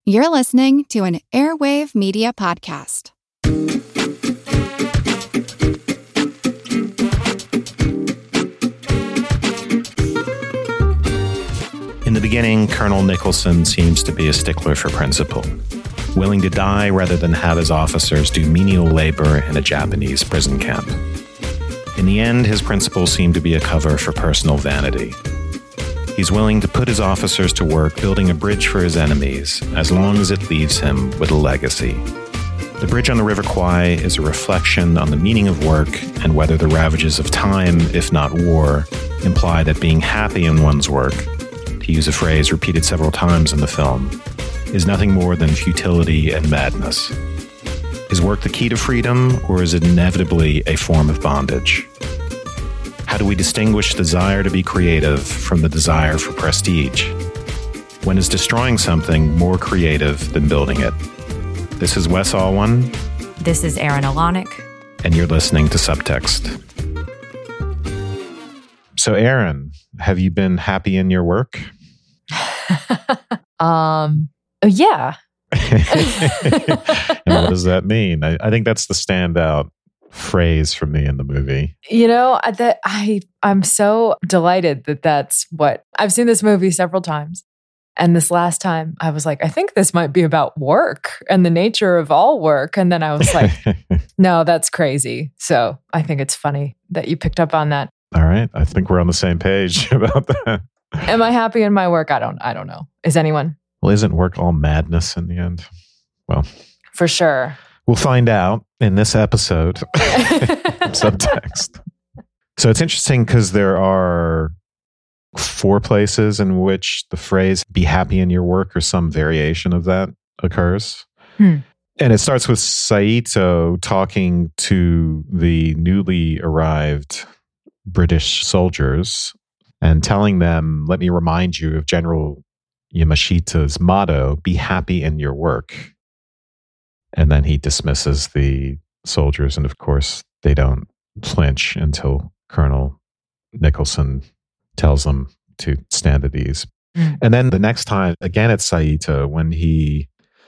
You're listening to an Airwave Media Podcast. In the beginning, Colonel Nicholson seems to be a stickler for principle, willing to die rather than have his officers do menial labor in a Japanese prison camp. In the end, his principles seem to be a cover for personal vanity. He's willing to put his officers to work building a bridge for his enemies, as long as it leaves him with a legacy. The bridge on the River Kwai is a reflection on the meaning of work and whether the ravages of time, if not war, imply that being happy in one's work, to use a phrase repeated several times in the film, is nothing more than futility and madness. Is work the key to freedom, or is it inevitably a form of bondage? How do we distinguish desire to be creative from the desire for prestige? When is destroying something more creative than building it? This is Wes Alwan. This is Erin Alanik. And you're listening to Subtext. So, Erin, have you been happy in your work? Yeah. And what does that mean? I think that's the standout phrase for me in the movie. You know, I'm so delighted that that's what I've seen this movie several times. And this last time I was like, I think this might be about work and the nature of all work. And then I was like, no, that's crazy. So I think it's funny that you picked up on that. All right. I think we're on the same page about that. Am I happy in my work? I don't know. Is anyone? Well, isn't work all madness in the end? Well, for sure. We'll find out in this episode. Subtext. So it's interesting because there are 4 places in which the phrase "be happy in your work" or some variation of that occurs. And it starts with Saito talking to the newly arrived British soldiers and telling them, let me remind you of General Yamashita's motto, be happy in your work. And then he dismisses the soldiers. And of course, they don't flinch until Colonel Nicholson tells them to stand at ease. And then the next time, again, it's Saito when he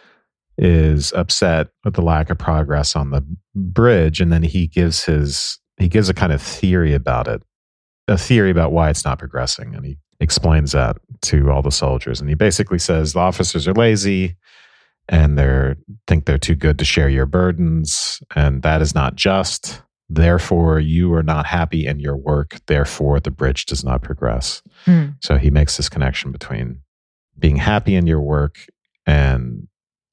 is upset with the lack of progress on the bridge. And then he gives a kind of theory about it, a theory about why it's not progressing. And he explains that to all the soldiers. And he basically says the officers are lazy and think they're too good to share your burdens. And that is not just. Therefore, you are not happy in your work. Therefore, the bridge does not progress. So he makes this connection between being happy in your work and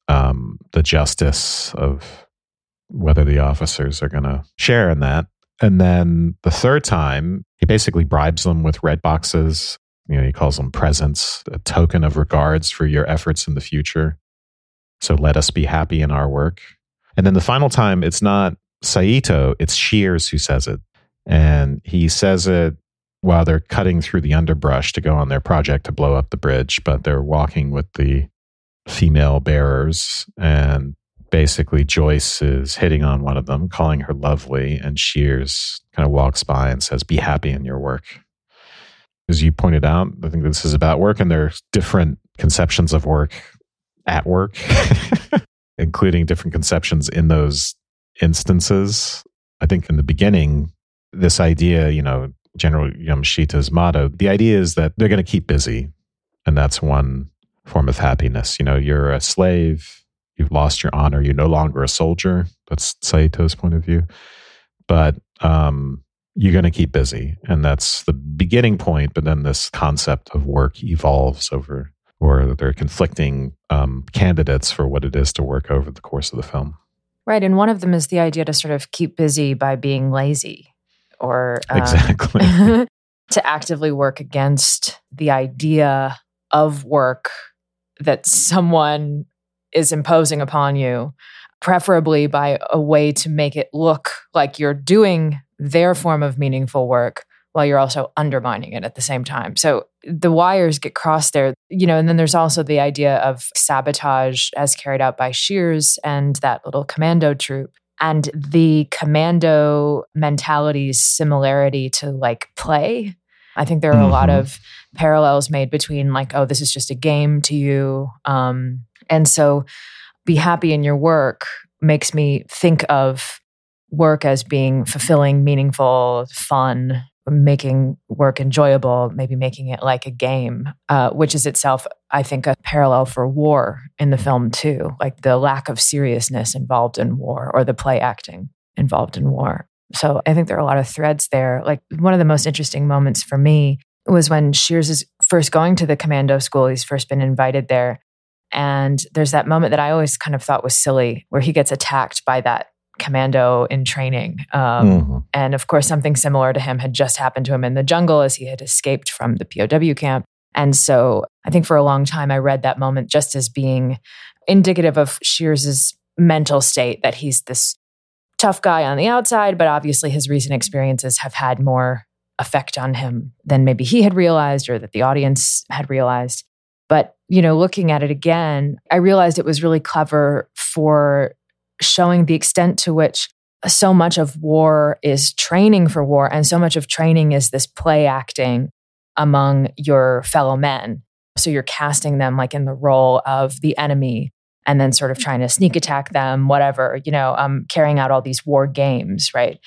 the justice of whether the officers are going to share in that. And then the third time, he basically bribes them with red boxes. He calls them presents, a token of regards for your efforts in the future. So let us be happy in our work. And then the final time, it's not Saito, it's Shears who says it. And he says it while they're cutting through the underbrush to go on their project to blow up the bridge, but they're walking with the female bearers. And basically Joyce is hitting on one of them, calling her lovely, and Shears kind of walks by and says, be happy in your work. As you pointed out, I think this is about work, and there's different conceptions of work at work, including different conceptions in those instances. I think in the beginning, this idea, General Yamashita's motto, the idea is that they're going to keep busy, and that's one form of happiness. You're a slave, you've lost your honor, you're no longer a soldier. That's Saito's point of view. But you're going to keep busy. And that's the beginning point. But then this concept of work evolves over, or there are conflicting candidates for what it is to work over the course of the film. Right. And one of them is the idea to sort of keep busy by being lazy, or exactly to actively work against the idea of work that someone is imposing upon you, preferably by a way to make it look like you're doing their form of meaningful work while you're also undermining it at the same time. So the wires get crossed there, and then there's also the idea of sabotage as carried out by Shears and that little commando troop, and the commando mentality's similarity to play. I think there are a lot of parallels made between this is just a game to you. And so be happy in your work makes me think of work as being fulfilling, meaningful, fun, making work enjoyable, maybe making it like a game, which is itself, I think, a parallel for war in the film too, like the lack of seriousness involved in war or the play acting involved in war. So I think there are a lot of threads there. Like one of the most interesting moments for me was when Shears is first going to the commando school. He's first been invited there. And there's that moment that I always kind of thought was silly where he gets attacked by that commando in training. And of course, something similar to him had just happened to him in the jungle as he had escaped from the POW camp. And so I think for a long time, I read that moment just as being indicative of Shears's mental state, that he's this tough guy on the outside, but obviously his recent experiences have had more effect on him than maybe he had realized or that the audience had realized. But, looking at it again, I realized it was really clever for showing the extent to which so much of war is training for war, and so much of training is this play acting among your fellow men. So you're casting them like in the role of the enemy and then sort of trying to sneak attack them, whatever, carrying out all these war games, right?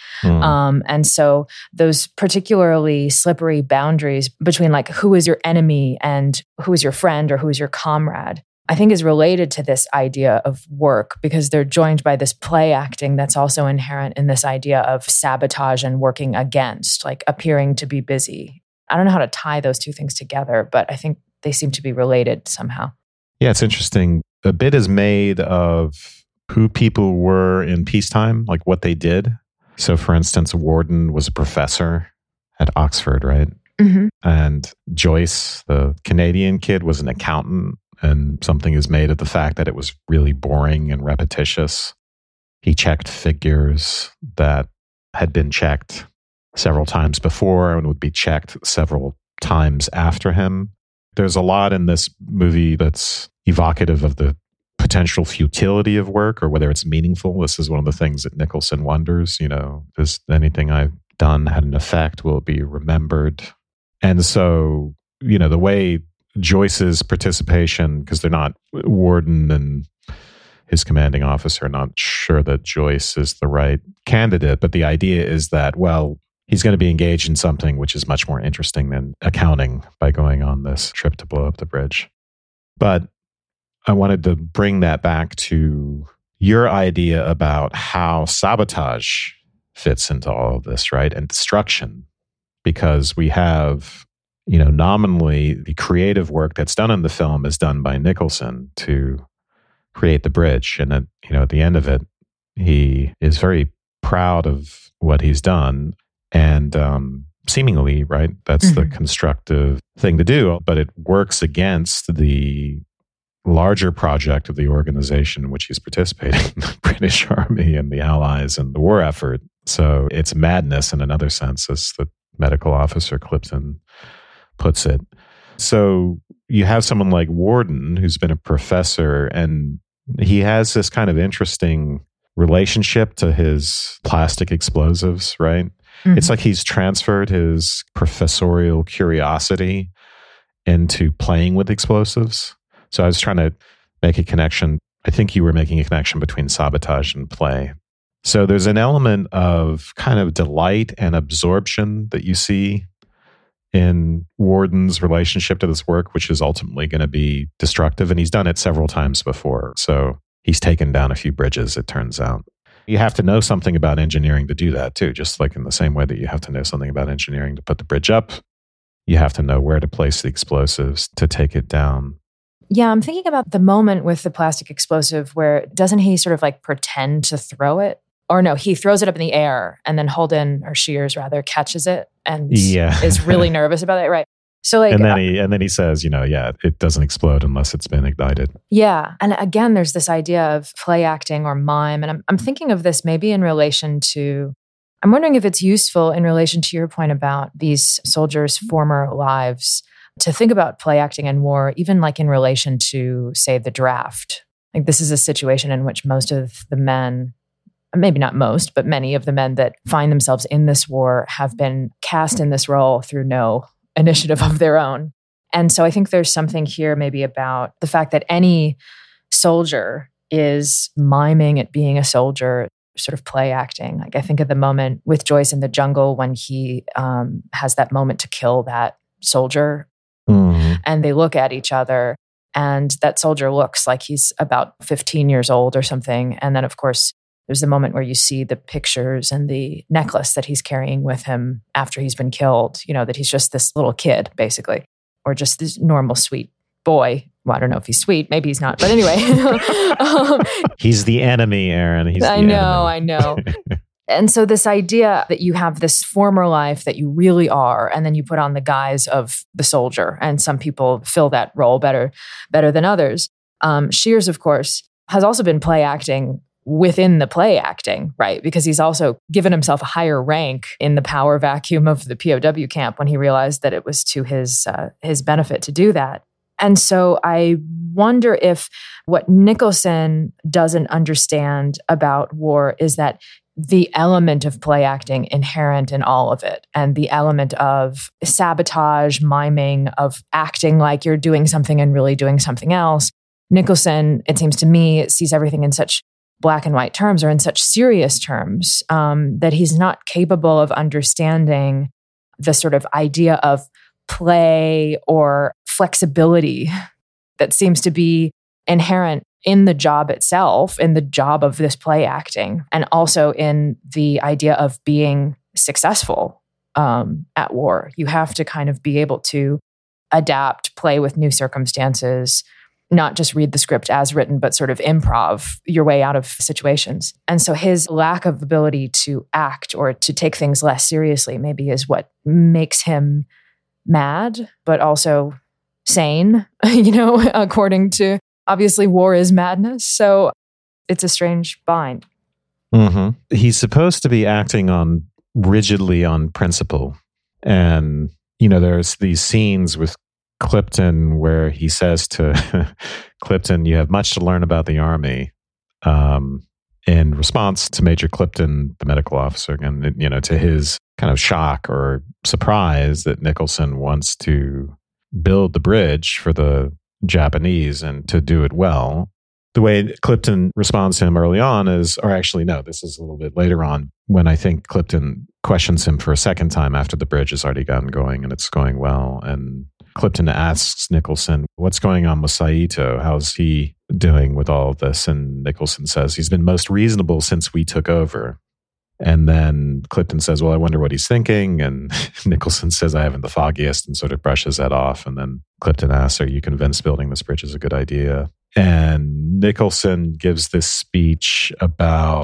And so those particularly slippery boundaries between like who is your enemy and who is your friend or who is your comrade, I think is related to this idea of work, because they're joined by this play acting that's also inherent in this idea of sabotage and working against, like appearing to be busy. I don't know how to tie those two things together, but I think they seem to be related somehow. Yeah, it's interesting. A bit is made of who people were in peacetime, like what they did. So, for instance, Warden was a professor at Oxford, right? Mm-hmm. And Joyce, the Canadian kid, was an accountant. And something is made of the fact that it was really boring and repetitious. He checked figures that had been checked several times before and would be checked several times after him. There's a lot in this movie that's evocative of the potential futility of work or whether it's meaningful. This is one of the things that Nicholson wonders, does anything I've done had an effect? Will it be remembered? And so, the way Joyce's participation, because they're not, Warden and his commanding officer are not sure that Joyce is the right candidate, but the idea is that, well, he's going to be engaged in something which is much more interesting than accounting by going on this trip to blow up the bridge. But I wanted to bring that back to your idea about how sabotage fits into all of this, right? And destruction, because we have, nominally the creative work that's done in the film is done by Nicholson to create the bridge. And at the end of it, he is very proud of what he's done. And seemingly, right, that's the constructive thing to do, but it works against the larger project of the organization in which he's participating, the British Army and the Allies and the war effort. So it's madness in another sense, as the medical officer Clipton puts it. So you have someone like Warden, who's been a professor, and he has this kind of interesting relationship to his plastic explosives, right? Mm-hmm. It's like he's transferred his professorial curiosity into playing with explosives. So I was trying to make a connection. I think you were making a connection between sabotage and play. So there's an element of kind of delight and absorption that you see in Warden's relationship to this work, which is ultimately going to be destructive. And he's done it several times before. So he's taken down a few bridges, it turns out. You have to know something about engineering to do that too, just like in the same way that you have to know something about engineering to put the bridge up. You have to know where to place the explosives to take it down. Yeah, I'm thinking about the moment with the plastic explosive where doesn't he sort of like pretend to throw it? Or no, he throws it up in the air and then Holden, or Shears rather, catches it and is really nervous about it, right? So like, and then he says, it doesn't explode unless it's been ignited. Yeah, and again, there's this idea of play acting or mime, and I'm thinking of this maybe in relation to. I'm wondering if it's useful in relation to your point about these soldiers' former lives to think about play acting and war, even like in relation to, say, the draft. Like this is a situation in which most of the men, maybe not most, but many of the men that find themselves in this war have been cast in this role through no initiative of their own. And so I think there's something here maybe about the fact that any soldier is miming at being a soldier, sort of play acting. Like I think of the moment with Joyce in the jungle when he has that moment to kill that soldier, and they look at each other, and that soldier looks like he's about 15 years old or something. And then, of course, there's the moment where you see the pictures and the necklace that he's carrying with him after he's been killed, that he's just this little kid, basically, or just this normal, sweet boy. Well, I don't know if he's sweet. Maybe he's not. But anyway. He's the enemy, Aaron. I know. And so this idea that you have this former life that you really are, and then you put on the guise of the soldier, and some people fill that role better than others. Shears, of course, has also been play acting within the play acting, right? Because he's also given himself a higher rank in the power vacuum of the POW camp when he realized that it was to his benefit to do that. And so I wonder if what Nicholson doesn't understand about war is that the element of play acting inherent in all of it, and the element of sabotage, miming, of acting like you're doing something and really doing something else. Nicholson, it seems to me, sees everything in such black and white terms, or in such serious terms, that he's not capable of understanding the sort of idea of play or flexibility that seems to be inherent in the job itself, in the job of this play acting, and also in the idea of being successful at war. You have to kind of be able to adapt, play with new circumstances, not just read the script as written, but sort of improv your way out of situations. And so his lack of ability to act or to take things less seriously maybe is what makes him mad, but also sane, according to, obviously, war is madness. So it's a strange bind. Mm-hmm. He's supposed to be acting rigidly on principle. And, there's these scenes with Clipton where he says to Clipton, "You have much to learn about the Army," in response to Major Clipton, the medical officer, and, to his kind of shock or surprise that Nicholson wants to build the bridge for the Japanese and to do it well. The way Clipton responds to him early on is, or actually, no, this is a little bit later on when I think Clipton questions him for a second time after the bridge has already gotten going and it's going well. And Clipton asks Nicholson, "What's going on with Saito? How's he doing with all of this?" And Nicholson says, "He's been most reasonable since we took over." And then Clipton says, "Well, I wonder what he's thinking." And Nicholson says, "I haven't the foggiest," and sort of brushes that off. And then Clipton asks, "Are you convinced building this bridge is a good idea?" And Nicholson gives this speech about,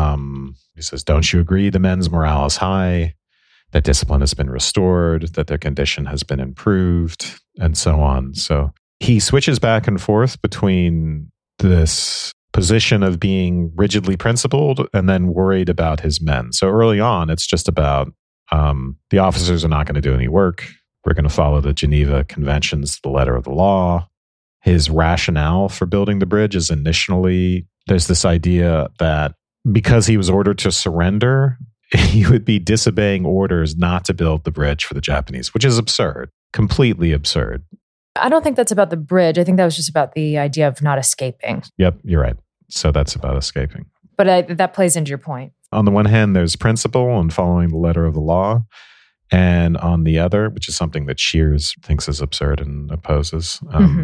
he says, "Don't you agree the men's morale is high, that discipline has been restored, that their condition has been improved," and so on. So he switches back and forth between this position of being rigidly principled and then worried about his men. So early on, it's just about the officers are not going to do any work. We're going to follow the Geneva Conventions to the letter of the law. His rationale for building the bridge is initially, there's this idea that because he was ordered to surrender, he would be disobeying orders not to build the bridge for the Japanese, which is absurd, completely absurd. I don't think that's about the bridge. I think that was just about the idea of not escaping. Yep, you're right. So that's about escaping. But that plays into your point. On the one hand, there's principle and following the letter of the law. And on the other, which is something that Shears thinks is absurd and opposes.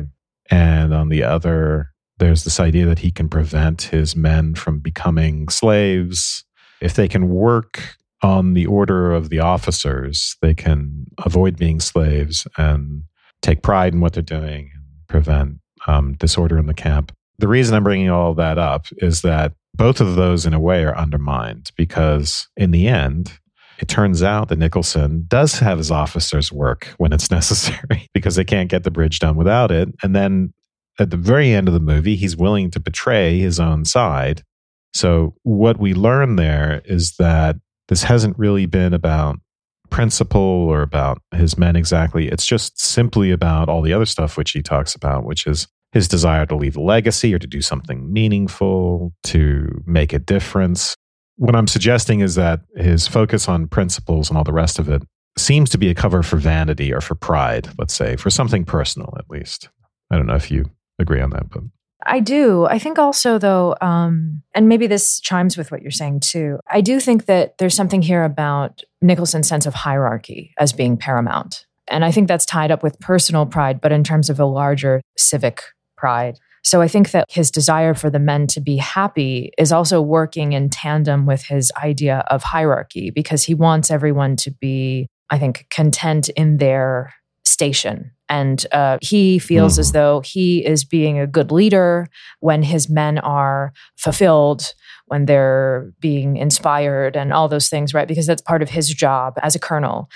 And on the other, there's this idea that he can prevent his men from becoming slaves. If they can work on the order of the officers, they can avoid being slaves and take pride in what they're doing and prevent disorder in the camp. The reason I'm bringing all that up is that both of those, in a way, are undermined because in the end, it turns out that Nicholson does have his officers work when it's necessary because they can't get the bridge done without it. And then at the very end of the movie, he's willing to betray his own side. So what we learn there is that this hasn't really been about principle or about his men exactly. It's just simply about all the other stuff which he talks about, which is his desire to leave a legacy or to do something meaningful, to make a difference. What I'm suggesting is that his focus on principles and all the rest of it seems to be a cover for vanity or for pride, let's say, for something personal at least. I don't know if you agree on that, but I do. I think also, though, and maybe this chimes with what you're saying too, I do think that there's something here about Nicholson's sense of hierarchy as being paramount. And I think that's tied up with personal pride, but in terms of a larger civic pride. So I think that his desire for the men to be happy is also working in tandem with his idea of hierarchy, because he wants everyone to be, I think, content in their station. And he feels as though he is being a good leader when his men are fulfilled, when they're being inspired and all those things, right? Because that's part of his job as a colonel,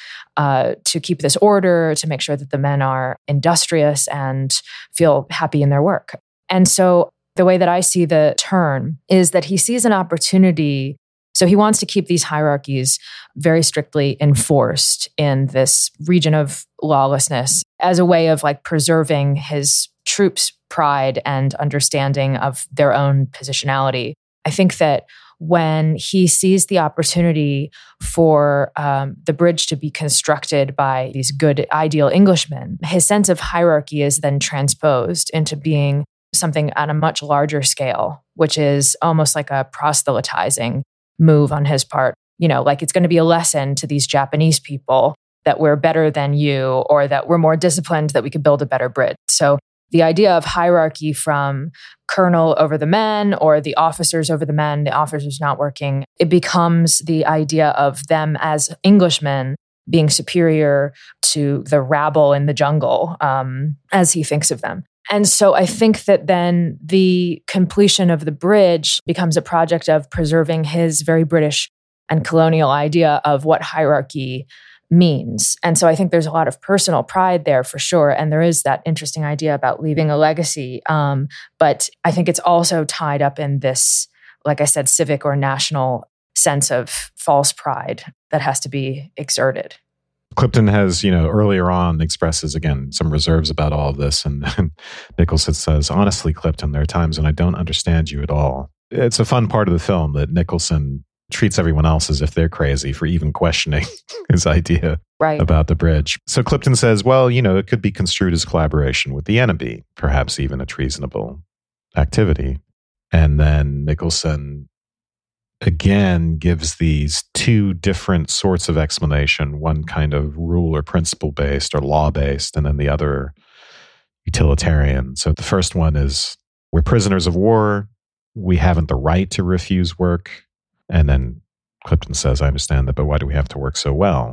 to keep this order, to make sure that the men are industrious and feel happy in their work. And so the way that I see the turn is that he sees an opportunity. So he wants to keep these hierarchies very strictly enforced in this region of lawlessness as a way of like preserving his troops' pride and understanding of their own positionality. I think that when he sees the opportunity for the bridge to be constructed by these good, ideal Englishmen, his sense of hierarchy is then transposed into being something on a much larger scale, which is almost like a proselytizing move on his part. You know, like it's going to be a lesson to these Japanese people that we're better than you, or that we're more disciplined, that we could build a better bridge. So the idea of hierarchy from colonel over the men or the officers over the men, the officers not working, it becomes the idea of them as Englishmen being superior to the rabble in the jungle, as he thinks of them. And so I think that then the completion of the bridge becomes a project of preserving his very British and colonial idea of what hierarchy means. And so I think there's a lot of personal pride there for sure. And there is that interesting idea about leaving a legacy. But I think it's also tied up in this, like I said, civic or national sense of false pride that has to be exerted. Clipton has, earlier on expresses, again, some reserves about all of this. And Nicholson says, honestly, Clipton, there are times when I don't understand you at all. It's a fun part of the film that Nicholson treats everyone else as if they're crazy for even questioning his idea about the bridge. So Clipton says, well, it could be construed as collaboration with the enemy, perhaps even a treasonable activity. And then Nicholson again gives these two different sorts of explanation, one kind of rule or principle based or law based, and then the other utilitarian. So the first one is, we're prisoners of war. We haven't the right to refuse work. And then Clipton says, I understand that, but why do we have to work so well?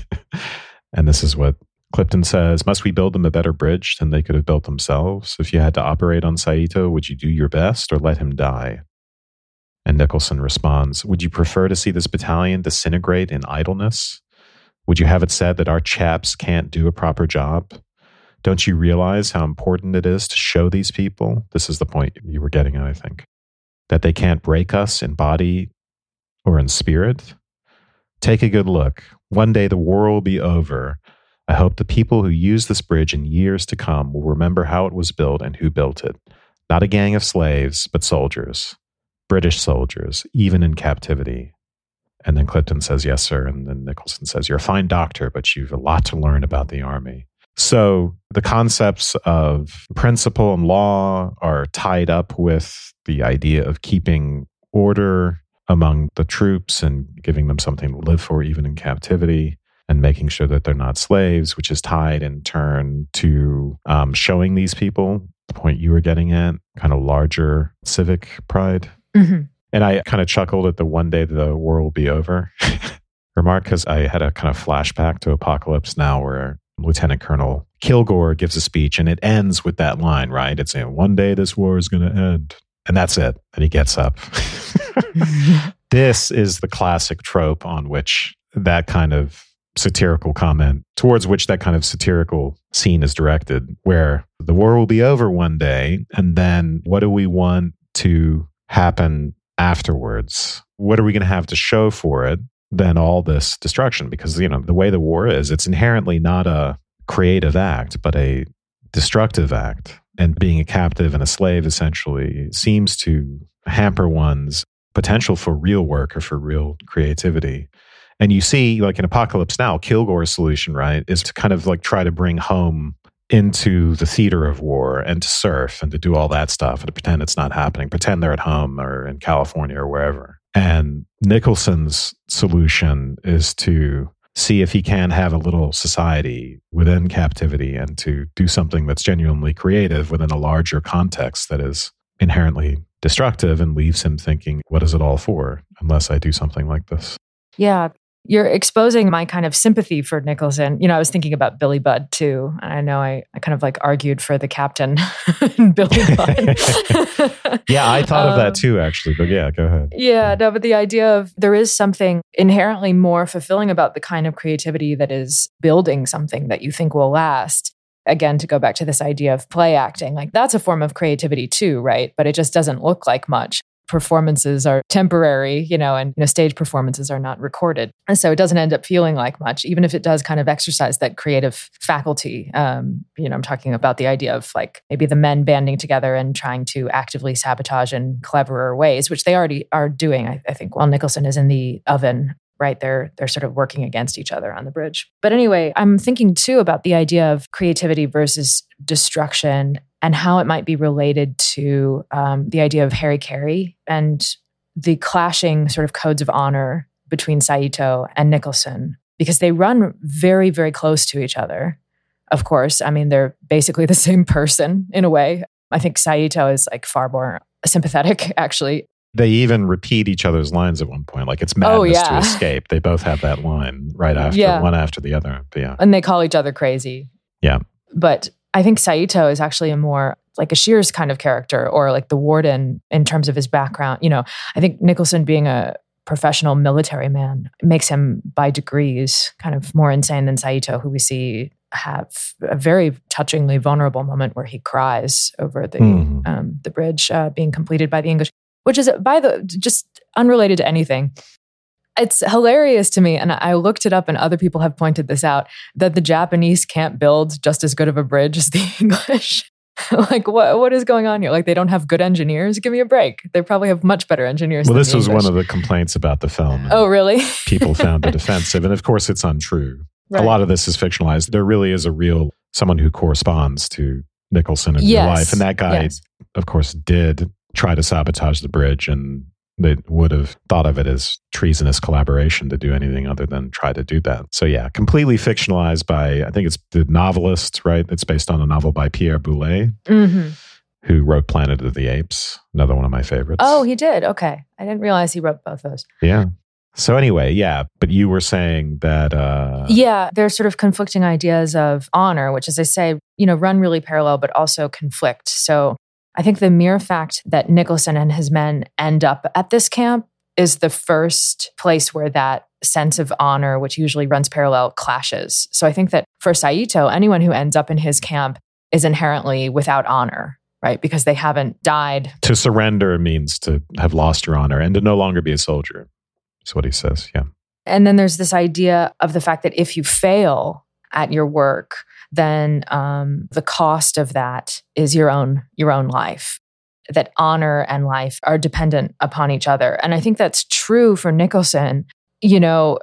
And this is what Clipton says, must we build them a better bridge than they could have built themselves? If you had to operate on Saito, would you do your best or let him die? And Nicholson responds, would you prefer to see this battalion disintegrate in idleness? Would you have it said that our chaps can't do a proper job? Don't you realize how important it is to show these people, this is the point you were getting at, I think, that they can't break us in body or in spirit? Take a good look. One day the war will be over. I hope the people who use this bridge in years to come will remember how it was built and who built it. Not a gang of slaves, but soldiers. British soldiers, even in captivity. And then Clipton says, yes, sir. And then Nicholson says, you're a fine doctor, but you've a lot to learn about the army. So the concepts of principle and law are tied up with the idea of keeping order among the troops and giving them something to live for, even in captivity, and making sure that they're not slaves, which is tied in turn to showing these people, the point you were getting at, kind of larger civic pride. Mm-hmm. And I kind of chuckled at the one day the war will be over remark, because I had a kind of flashback to Apocalypse Now where Lieutenant Colonel Kilgore gives a speech and it ends with that line, right? It's saying, one day this war is going to end. And that's it. And he gets up. This is the classic trope on which that kind of satirical comment, towards which that kind of satirical scene is directed, where the war will be over one day. And then what do we want to happen afterwards? What are we going to have to show for it? Then all this destruction, because, the way the war is, it's inherently not a creative act, but a destructive act. And being a captive and a slave essentially seems to hamper one's potential for real work or for real creativity. And you see, like in Apocalypse Now, Kilgore's solution, right, is to kind of like try to bring home into the theater of war and to surf and to do all that stuff and to pretend it's not happening, pretend they're at home or in California or wherever. And Nicholson's solution is to see if he can have a little society within captivity and to do something that's genuinely creative within a larger context that is inherently destructive and leaves him thinking, what is it all for unless I do something like this? Yeah. You're exposing my kind of sympathy for Nicholson. I was thinking about Billy Budd too. I know I kind of like argued for the captain in Billy Budd. Yeah, I thought of that too, actually. But yeah, go ahead. Yeah, no, but the idea of there is something inherently more fulfilling about the kind of creativity that is building something that you think will last. Again, to go back to this idea of play acting, like that's a form of creativity too, right? But it just doesn't look like much. Performances are temporary, and stage performances are not recorded. And so it doesn't end up feeling like much, even if it does kind of exercise that creative faculty. I'm talking about the idea of like maybe the men banding together and trying to actively sabotage in cleverer ways, which they already are doing, I think, while Nicholson is in the oven. Right, they're sort of working against each other on the bridge. But anyway, I'm thinking too about the idea of creativity versus destruction and how it might be related to the idea of Harry Carey and the clashing sort of codes of honor between Saito and Nicholson, because they run very, very close to each other. Of course, I mean, they're basically the same person in a way. I think Saito is like far more sympathetic, actually. They even repeat each other's lines at one point, like it's madness to escape. They both have that line right after, one after the other. But yeah. And they call each other crazy. Yeah. But I think Saito is actually a more like a Shears kind of character, or like the warden in terms of his background. I think Nicholson being a professional military man makes him by degrees kind of more insane than Saito, who we see have a very touchingly vulnerable moment where he cries over the bridge being completed by the English. Which is, just unrelated to anything. It's hilarious to me, and I looked it up and other people have pointed this out, that the Japanese can't build just as good of a bridge as the English. Like, what is going on here? Like, they don't have good engineers? Give me a break. They probably have much better engineers than the English. Well, this was one of the complaints about the film. Oh, really? People found it offensive, and of course it's untrue. Right. A lot of this is fictionalized. There really is someone who corresponds to Nicholson in real life, and that guy, of course, did try to sabotage the bridge, and they would have thought of it as treasonous collaboration to do anything other than try to do that. So yeah, completely fictionalized by, I think it's the novelist, right? It's based on a novel by Pierre Boulet, who wrote Planet of the Apes, another one of my favorites. Oh, he did? Okay. I didn't realize he wrote both those. Yeah. So anyway, yeah, but you were saying that... Yeah, there's sort of conflicting ideas of honor, which, as I say, run really parallel, but also conflict. So I think the mere fact that Nicholson and his men end up at this camp is the first place where that sense of honor, which usually runs parallel, clashes. So I think that for Saito, anyone who ends up in his camp is inherently without honor, right? Because they haven't died. To surrender means to have lost your honor and to no longer be a soldier. That's what he says, yeah. And then there's this idea of the fact that if you fail at your work, then the cost of that is your own life. That honor and life are dependent upon each other. And I think that's true for Nicholson. The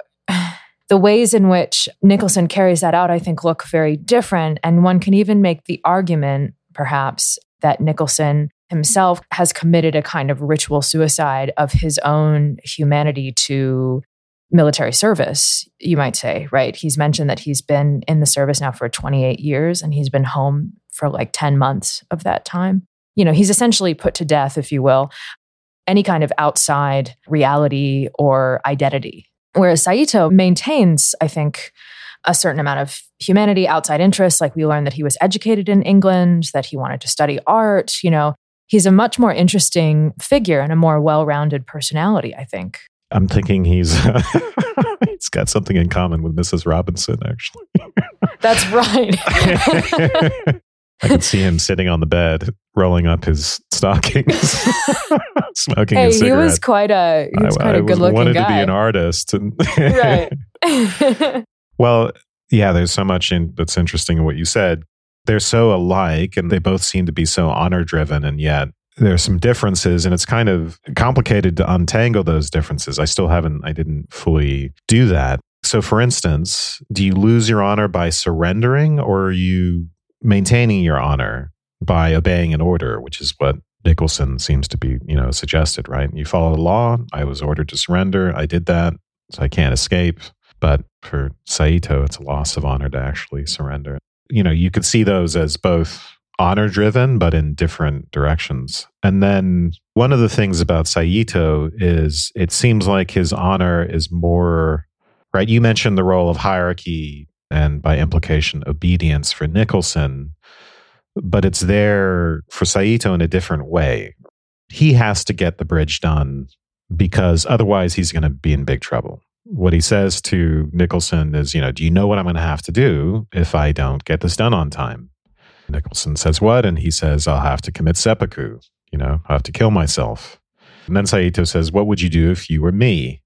ways in which Nicholson carries that out, I think, look very different. And one can even make the argument, perhaps, that Nicholson himself has committed a kind of ritual suicide of his own humanity to military service, you might say, right? He's mentioned that he's been in the service now for 28 years and he's been home for like 10 months of that time. He's essentially put to death, if you will, any kind of outside reality or identity. Whereas Saito maintains, I think, a certain amount of humanity, outside interests. Like we learned that he was educated in England, that he wanted to study art. He's a much more interesting figure and a more well-rounded personality, I think. I'm thinking he's got something in common with Mrs. Robinson, actually. That's right. I can see him sitting on the bed, rolling up his stockings, smoking a cigarette. He was quite a good-looking guy. I wanted to be an artist. Right. Well, yeah, there's so much that's interesting in what you said. They're so alike, and they both seem to be so honor-driven, and yet there's some differences, and it's kind of complicated to untangle those differences. I didn't fully do that. So for instance, do you lose your honor by surrendering, or are you maintaining your honor by obeying an order, which is what Nicholson seems to be, suggested, right? You follow the law. I was ordered to surrender. I did that, so I can't escape. But for Saito, it's a loss of honor to actually surrender. You could see those as both honor-driven, but in different directions. And then one of the things about Saito is it seems like his honor is more, right? You mentioned the role of hierarchy and by implication, obedience for Nicholson, but it's there for Saito in a different way. He has to get the bridge done because otherwise he's going to be in big trouble. What he says to Nicholson is, do you know what I'm going to have to do if I don't get this done on time? Nicholson says, what? And he says, I'll have to commit seppuku. I'll have to kill myself. And then Saito says, what would you do if you were me?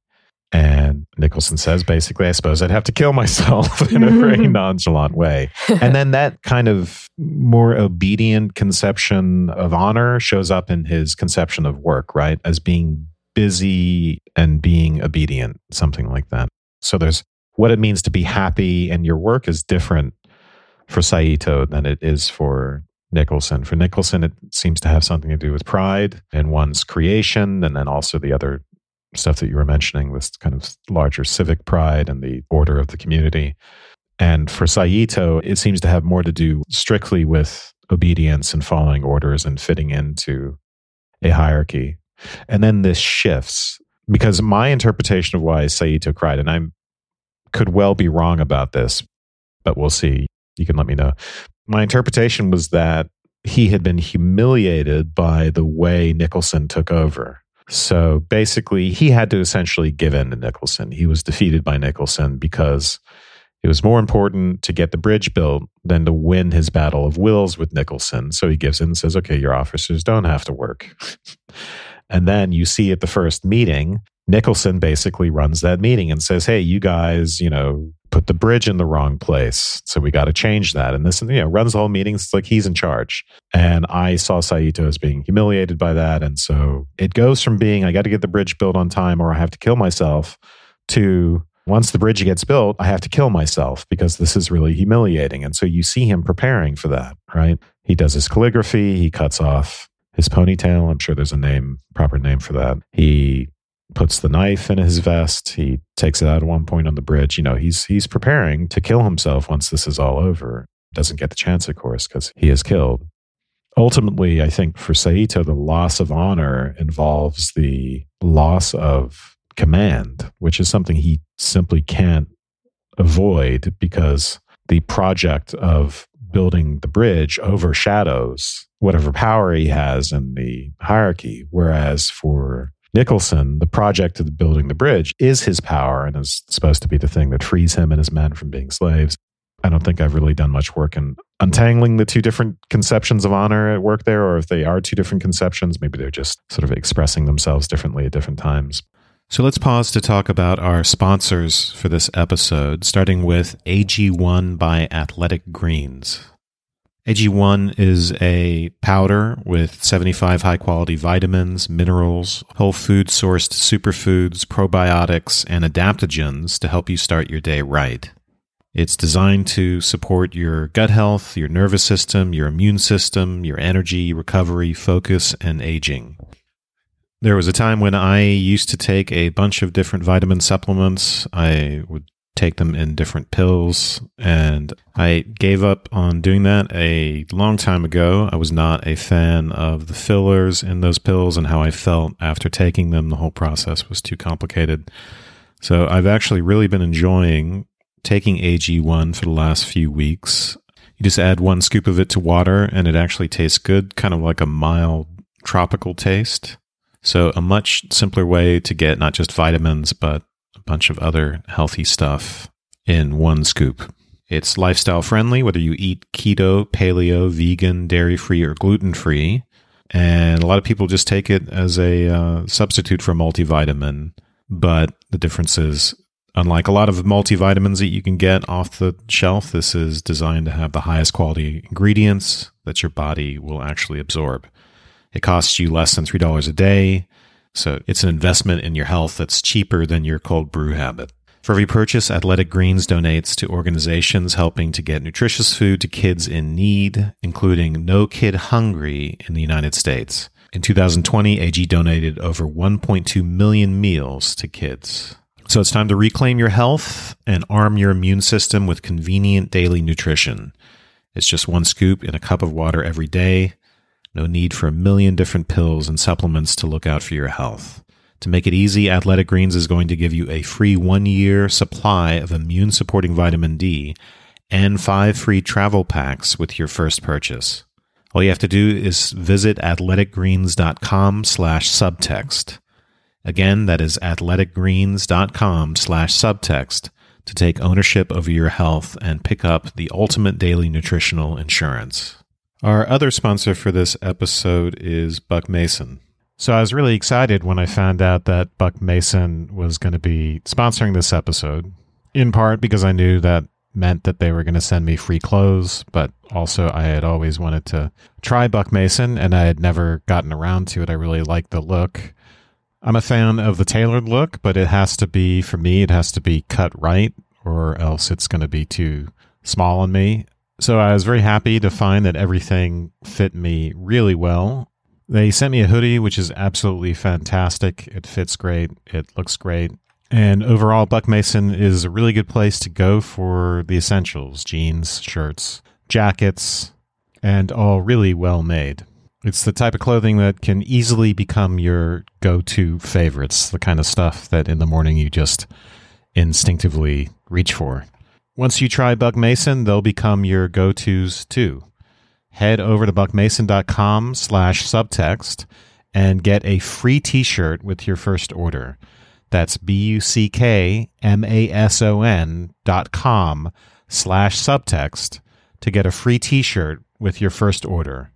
And Nicholson says, basically, I suppose I'd have to kill myself in a very nonchalant way. And then that kind of more obedient conception of honor shows up in his conception of work, right? As being busy and being obedient, something like that. So there's what it means to be happy, and your work is different for Saito than it is for Nicholson. For Nicholson, it seems to have something to do with pride and one's creation, and then also the other stuff that you were mentioning, this kind of larger civic pride and the order of the community. And for Saito, it seems to have more to do strictly with obedience and following orders and fitting into a hierarchy. And then this shifts, because my interpretation of why Saito cried, and I could well be wrong about this, but we'll see. You can let me know. My interpretation was that he had been humiliated by the way Nicholson took over. So basically, he had to essentially give in to Nicholson. He was defeated by Nicholson because it was more important to get the bridge built than to win his battle of wills with Nicholson. So he gives in and says, okay, your officers don't have to work. And then you see at the first meeting, Nicholson basically runs that meeting and says, hey, you guys, put the bridge in the wrong place. So we got to change that. And this, runs the whole meeting. It's like he's in charge. And I saw Saito as being humiliated by that. And so it goes from being, I got to get the bridge built on time or I have to kill myself, to once the bridge gets built, I have to kill myself because this is really humiliating. And so you see him preparing for that, right? He does his calligraphy. He cuts off his ponytail. I'm sure there's a proper name for that. He puts the knife in his vest. He takes it out at one point on the bridge. He's preparing to kill himself once this is all over. Doesn't get the chance, of course, because he is killed. Ultimately, I think for Saito, the loss of honor involves the loss of command, which is something he simply can't avoid because the project of building the bridge overshadows whatever power he has in the hierarchy. Whereas for Nicholson, the project of building the bridge is his power and is supposed to be the thing that frees him and his men from being slaves. I don't think I've really done much work in untangling the two different conceptions of honor at work there, or if they are two different conceptions, maybe they're just sort of expressing themselves differently at different times. So let's pause to talk about our sponsors for this episode, starting with AG1 by Athletic Greens. AG1 is a powder with 75 high-quality vitamins, minerals, whole food-sourced superfoods, probiotics, and adaptogens to help you start your day right. It's designed to support your gut health, your nervous system, your immune system, your energy, recovery, focus, and aging. There was a time when I used to take a bunch of different vitamin supplements. I would take them in different pills, and I gave up on doing that a long time ago. I was not a fan of the fillers in those pills and how I felt after taking them. The whole process was too complicated. So I've actually really been enjoying taking AG1 for the last few weeks. You just add 1 scoop of it to water, and it actually tastes good, kind of like a mild tropical taste. So a much simpler way to get not just vitamins, but a bunch of other healthy stuff in 1 scoop. It's lifestyle friendly, whether you eat keto, paleo, vegan, dairy-free, or gluten-free. And a lot of people just take it as a substitute for a multivitamin. But the difference is, unlike a lot of multivitamins that you can get off the shelf, this is designed to have the highest quality ingredients that your body will actually absorb. It costs you less than $3 a day, so it's an investment in your health that's cheaper than your cold brew habit. For every purchase, Athletic Greens donates to organizations helping to get nutritious food to kids in need, including No Kid Hungry in the United States. In 2020, AG donated over 1.2 million meals to kids. So it's time to reclaim your health and arm your immune system with convenient daily nutrition. It's just one scoop in a cup of water every day. No need for a million different pills and supplements to look out for your health. To make it easy, Athletic Greens is going to give you a free 1-year supply of immune-supporting vitamin D and 5 free travel packs with your first purchase. All you have to do is visit athleticgreens.com/subtext. Again, that is athleticgreens.com/subtext to take ownership over your health and pick up the ultimate daily nutritional insurance. Our other sponsor for this episode is Buck Mason. So I was really excited when I found out that Buck Mason was going to be sponsoring this episode, in part because I knew that meant that they were going to send me free clothes, but also I had always wanted to try Buck Mason, and I had never gotten around to it. I really like the look. I'm a fan of the tailored look, but it has to be, for me, it has to be cut right, or else it's going to be too small on me. So I was very happy to find that everything fit me really well. They sent me a hoodie, which is absolutely fantastic. It fits great. It looks great. And overall, Buck Mason is a really good place to go for the essentials: jeans, shirts, jackets, and all really well made. It's the type of clothing that can easily become your go-to favorites, the kind of stuff that in the morning you just instinctively reach for. Once you try Buck Mason, they'll become your go-tos too. Head over to buckmason.com/subtext and get a free t-shirt with your first order. That's buckmason.com/subtext to get a free t-shirt with your first order.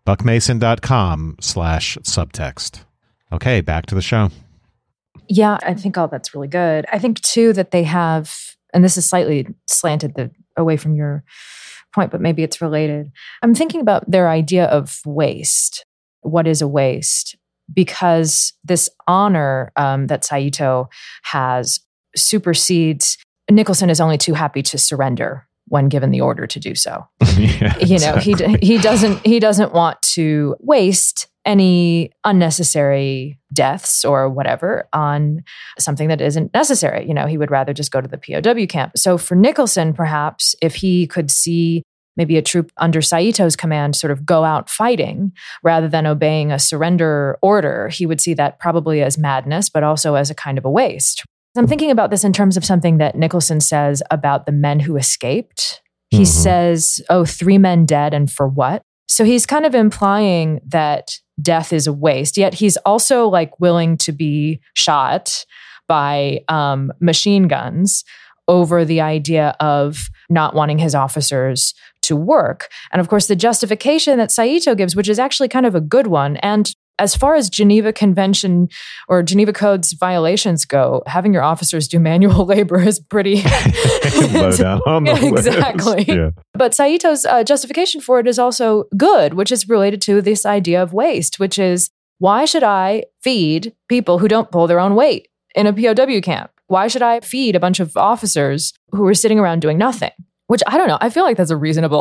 buckmason.com/subtext. Okay, back to the show. Yeah, I think all that's really good. I think too that they have, and this is slightly slanted away from your point, but maybe it's related. I'm thinking about their idea of waste. What is a waste? Because this honor that Saito has supersedes, Nicholson is only too happy to surrender when given the order to do so. Yeah, exactly. He doesn't want to waste any unnecessary deaths or whatever on something that isn't necessary. He would rather just go to the POW camp. So for Nicholson, perhaps if he could see maybe a troop under Saito's command sort of go out fighting rather than obeying a surrender order, he would see that probably as madness, but also as a kind of a waste. I'm thinking about this in terms of something that Nicholson says about the men who escaped. He says, 3 men dead, and for what? So he's kind of implying that death is a waste, yet he's also willing to be shot by machine guns over the idea of not wanting his officers to work. And of course, the justification that Saito gives, which is actually kind of a good one, and as far as Geneva Convention or Geneva Codes violations go, having your officers do manual labor is pretty low down on the exactly. list. Yeah. But Saito's justification for it is also good, which is related to this idea of waste, which is, why should I feed people who don't pull their own weight in a POW camp? Why should I feed a bunch of officers who are sitting around doing nothing? Which, I don't know, I feel like that's a reasonable...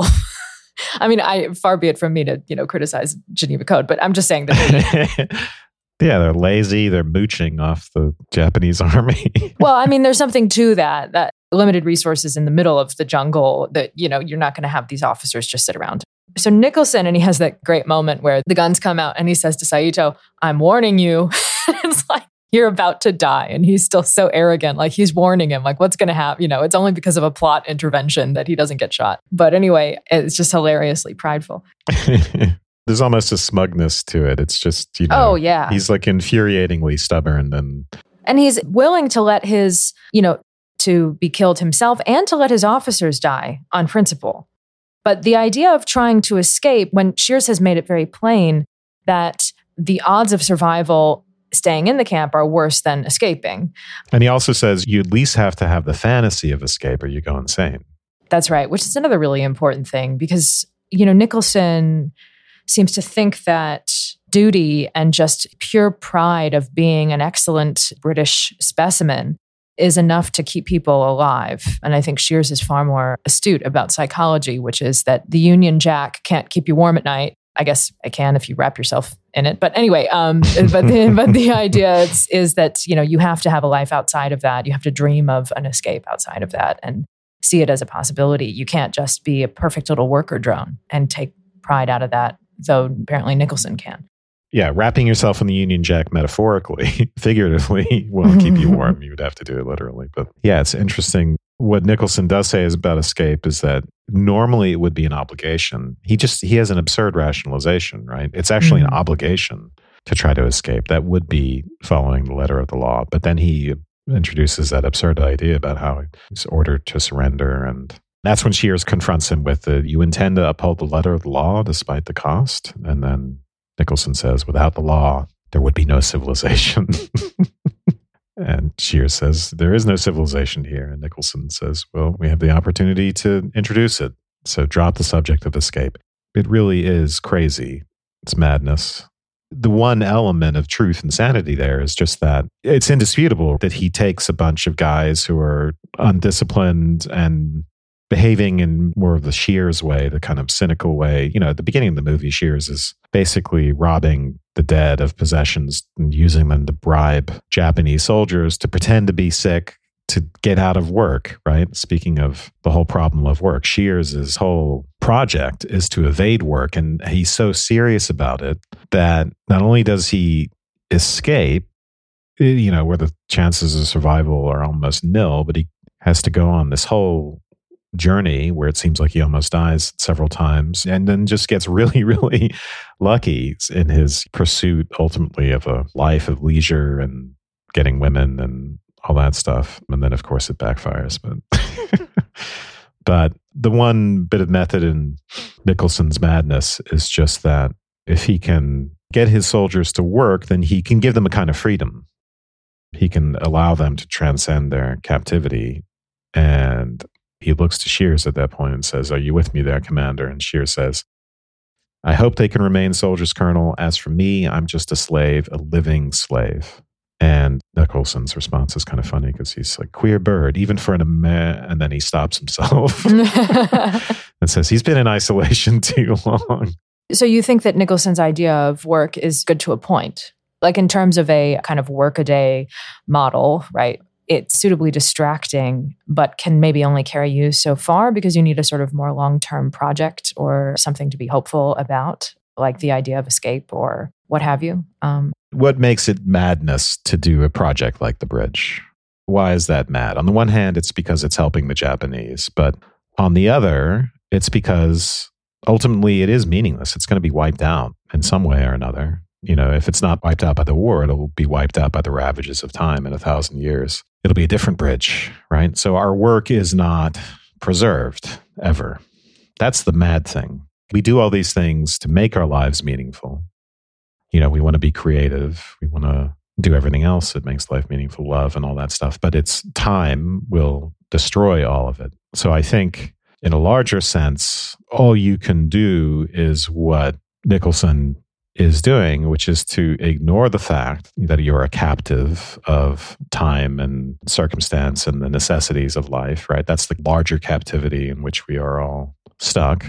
I mean, far be it from me to, criticize Geneva Code, but I'm just saying that. Yeah, they're lazy. They're mooching off the Japanese army. Well, I mean, there's something to that limited resources in the middle of the jungle that, you're not going to have these officers just sit around. So Nicholson, and he has that great moment where the guns come out and he says to Saito, "I'm warning you." It's like, you're about to die. And he's still so arrogant. He's warning him, what's going to happen? It's only because of a plot intervention that he doesn't get shot. But anyway, it's just hilariously prideful. There's almost a smugness to it. It's just, oh, yeah. He's infuriatingly stubborn. And he's willing to let his, to be killed himself and to let his officers die on principle. But the idea of trying to escape, when Shears has made it very plain that the odds of survival staying in the camp are worse than escaping. And he also says you at least have to have the fantasy of escape or you go insane. That's right, which is another really important thing because, Nicholson seems to think that duty and just pure pride of being an excellent British specimen is enough to keep people alive. And I think Shears is far more astute about psychology, which is that the Union Jack can't keep you warm at night. I guess it can if you wrap yourself in it. But anyway, but the idea is that, you have to have a life outside of that. You have to dream of an escape outside of that and see it as a possibility. You can't just be a perfect little worker drone and take pride out of that, though apparently Nicholson can. Yeah, wrapping yourself in the Union Jack metaphorically, figuratively, won't keep you warm. You would have to do it literally. But yeah, it's interesting. What Nicholson does say is about escape is that normally it would be an obligation. He has an absurd rationalization, right? It's actually an obligation to try to escape. That would be following the letter of the law. But then he introduces that absurd idea about how he's ordered to surrender. And that's when Shears confronts him with you intend to uphold the letter of the law despite the cost? And then Nicholson says, without the law, there would be no civilization. And Shears says, there is no civilization here. And Nicholson says, well, we have the opportunity to introduce it. So drop the subject of escape. It really is crazy. It's madness. The one element of truth and sanity there is just that it's indisputable that he takes a bunch of guys who are undisciplined and behaving in more of the Shears way, the kind of cynical way. At the beginning of the movie, Shears is basically robbing the dead of possessions and using them to bribe Japanese soldiers to pretend to be sick to get out of work, right? Speaking of the whole problem of work, Shears' whole project is to evade work. And he's so serious about it that not only does he escape, where the chances of survival are almost nil, but he has to go on this whole journey where it seems like he almost dies several times and then just gets really, really lucky in his pursuit ultimately of a life of leisure and getting women and all that stuff. And then, of course, it backfires. But the one bit of method in Nicholson's madness is just that if he can get his soldiers to work, then he can give them a kind of freedom. He can allow them to transcend their captivity. And he looks to Shears at that point and says, are you with me there, Commander? And Shears says, I hope they can remain soldiers, Colonel. As for me, I'm just a slave, a living slave. And Nicholson's response is kind of funny because he's like, queer bird, even for and then he stops himself and says, he's been in isolation too long. So you think that Nicholson's idea of work is good to a point? Like in terms of a kind of work-a-day model, right? It's suitably distracting, but can maybe only carry you so far because you need a sort of more long-term project or something to be hopeful about, like the idea of escape or what have you. What makes it madness to do a project like the bridge? Why is that mad? On the one hand, it's because it's helping the Japanese, but on the other, it's because ultimately it is meaningless. It's going to be wiped out in some way or another. If it's not wiped out by the war, it'll be wiped out by the ravages of time in 1,000 years. It'll be a different bridge, right? So our work is not preserved ever. That's the mad thing. We do all these things to make our lives meaningful. We want to be creative. We want to do everything else that makes life meaningful, love and all that stuff. But it's time will destroy all of it. So I think in a larger sense, all you can do is what Nicholson is doing, which is to ignore the fact that you're a captive of time and circumstance and the necessities of life, right? That's the larger captivity in which we are all stuck.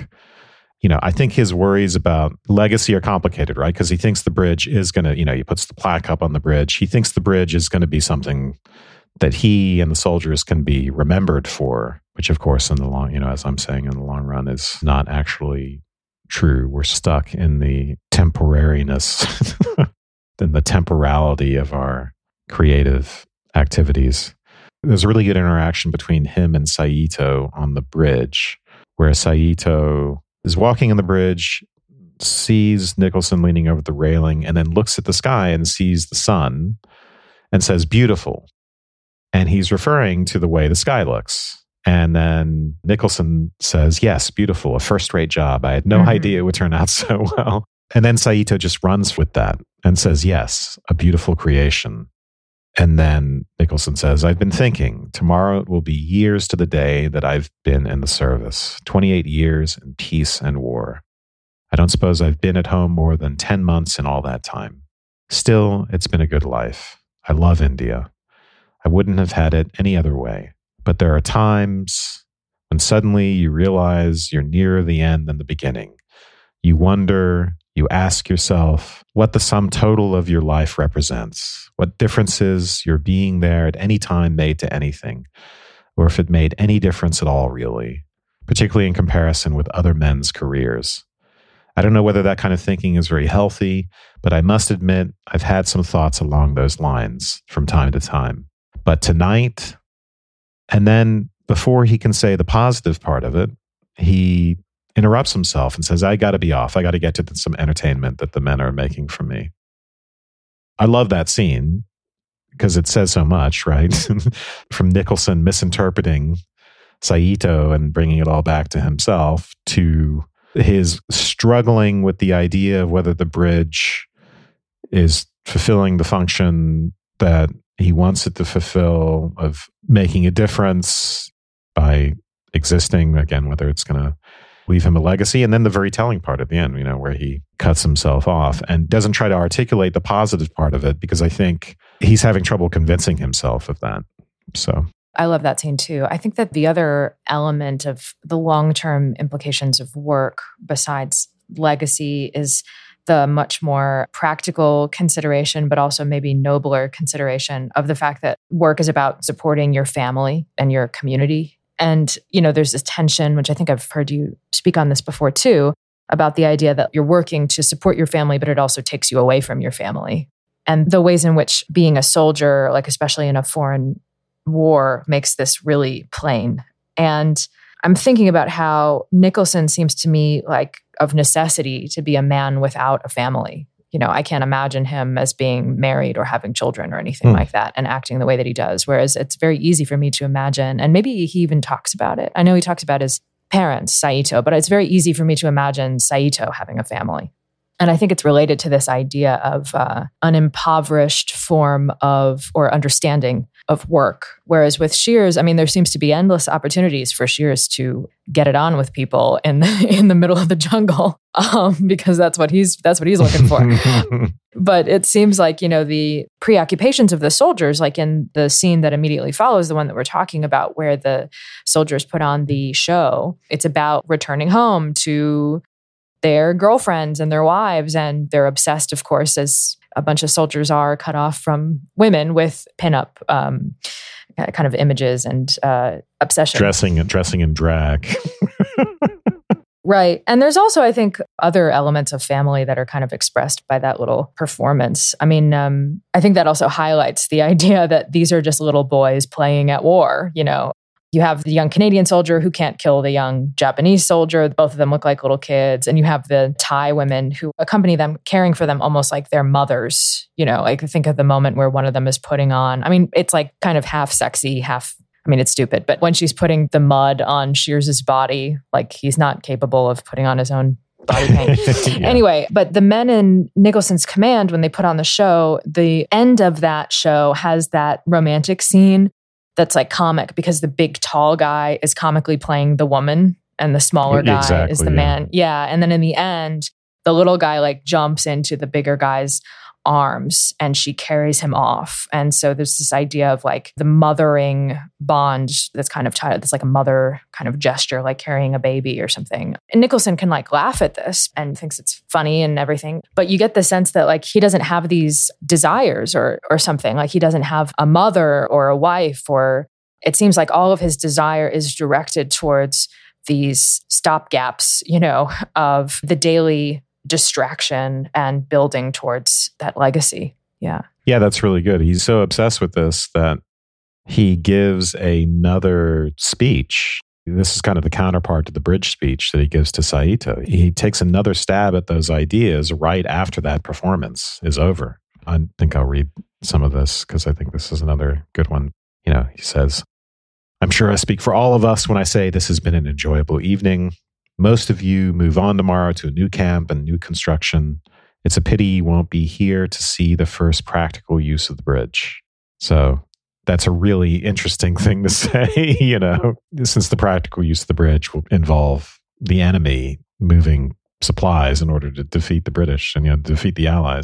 I think his worries about legacy are complicated, right? Because he thinks the bridge is going to, he puts the plaque up on the bridge. He thinks the bridge is going to be something that he and the soldiers can be remembered for, which of course in the long, as I'm saying, in the long run is not actually true. We're stuck in the temporariness, in the temporality of our creative activities. There's a really good interaction between him and Saito on the bridge, where Saito is walking on the bridge, sees Nicholson leaning over the railing, and then looks at the sky and sees the sun and says, beautiful. And he's referring to the way the sky looks. And then Nicholson says, yes, beautiful, a first-rate job. I had no idea it would turn out so well. And then Saito just runs with that and says, yes, a beautiful creation. And then Nicholson says, I've been thinking, tomorrow it will be years to the day that I've been in the service, 28 years in peace and war. I don't suppose I've been at home more than 10 months in all that time. Still, it's been a good life. I love India. I I wouldn't have had it any other way. But there are times when suddenly you realize you're nearer the end than the beginning. You wonder, you ask yourself what the sum total of your life represents, what differences your being there at any time made to anything, or if it made any difference at all, really, particularly in comparison with other men's careers. I don't know whether that kind of thinking is very healthy, but I must admit I've had some thoughts along those lines from time to time. But tonight, and then before he can say the positive part of it, he interrupts himself and says, I got to be off. I got to get to some entertainment that the men are making for me. I love that scene because it says so much, right? From Nicholson misinterpreting Saito and bringing it all back to himself, to his struggling with the idea of whether the bridge is fulfilling the function that he wants it to fulfill, of making a difference by existing, again, whether it's going to leave him a legacy. And then the very telling part at the end, where he cuts himself off and doesn't try to articulate the positive part of it, because I think he's having trouble convincing himself of that. So I love that scene too. I think that the other element of the long-term implications of work, besides legacy, is the much more practical consideration, but also maybe nobler consideration of the fact that work is about supporting your family and your community. And, there's this tension, which I think I've heard you speak on this before too, about the idea that you're working to support your family, but it also takes you away from your family. And the ways in which being a soldier, like especially in a foreign war, makes this really plain. And I'm thinking about how Nicholson seems to me like of necessity to be a man without a family. I can't imagine him as being married or having children or anything like that and acting the way that he does. Whereas it's very easy for me to imagine, and maybe he even talks about it. I know he talks about his parents, Saito, but it's very easy for me to imagine Saito having a family. And I think it's related to this idea of an impoverished form of, or understanding of work. Whereas with Shears, there seems to be endless opportunities for Shears to get it on with people in the middle of the jungle, because that's what he's looking for. But it seems like, the preoccupations of the soldiers, like in the scene that immediately follows the one that we're talking about, where the soldiers put on the show, it's about returning home to their girlfriends and their wives, and they're obsessed, of course, as a bunch of soldiers are, cut off from women with pinup kind of images and obsession. Dressing in drag. Right. And there's also, I think, other elements of family that are kind of expressed by that little performance. I think that also highlights the idea that these are just little boys playing at war. You have the young Canadian soldier who can't kill the young Japanese soldier. Both of them look like little kids. And you have the Thai women who accompany them, caring for them almost like their mothers. Like think of the moment where one of them is putting on, it's like kind of half sexy, half, it's stupid. But when she's putting the mud on Shears's body, like he's not capable of putting on his own body paint. Yeah. Anyway, but the men in Nicholson's command, when they put on the show, the end of that show has that romantic scene that's like comic, because the big tall guy is comically playing the woman and the smaller guy is the man. Yeah. And then in the end, the little guy like jumps into the bigger guy's arms and she carries him off. And so there's this idea of like the mothering bond that's kind of tied. That's like a mother kind of gesture, like carrying a baby or something. And Nicholson can like laugh at this and thinks it's funny and everything. But you get the sense that like he doesn't have these desires or something. Like he doesn't have a mother or a wife, or it seems like all of his desire is directed towards these stopgaps, of the daily distraction and building towards that legacy. Yeah. Yeah, that's really good. He's so obsessed with this that he gives another speech. This is kind of the counterpart to the bridge speech that he gives to Saito. He takes another stab at those ideas right after that performance is over. I think I'll read some of this because I think this is another good one. He says, "I'm sure I speak for all of us when I say this has been an enjoyable evening. Most of you move on tomorrow to a new camp and new construction. It's a pity you won't be here to see the first practical use of the bridge." So that's a really interesting thing to say, since the practical use of the bridge will involve the enemy moving supplies in order to defeat the British and defeat the Allies. So